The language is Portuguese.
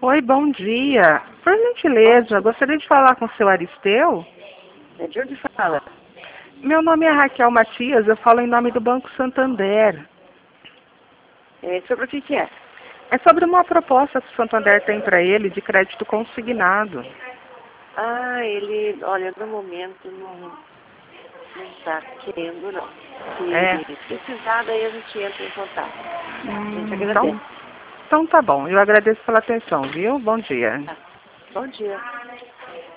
Oi, bom dia. Por gentileza, gostaria de falar com o seu Aristeu? É de onde fala? Meu nome é Raquel Matias, eu falo em nome do Banco Santander. Sobre o que é? É sobre uma proposta que o Santander tem para ele de crédito consignado. Ele, olha, no momento não está querendo, não. É. Se precisar, daí a gente entra em contato. A gente Então, agradece. então tá bom. Eu agradeço pela atenção, viu? Bom dia. Tá. Bom dia.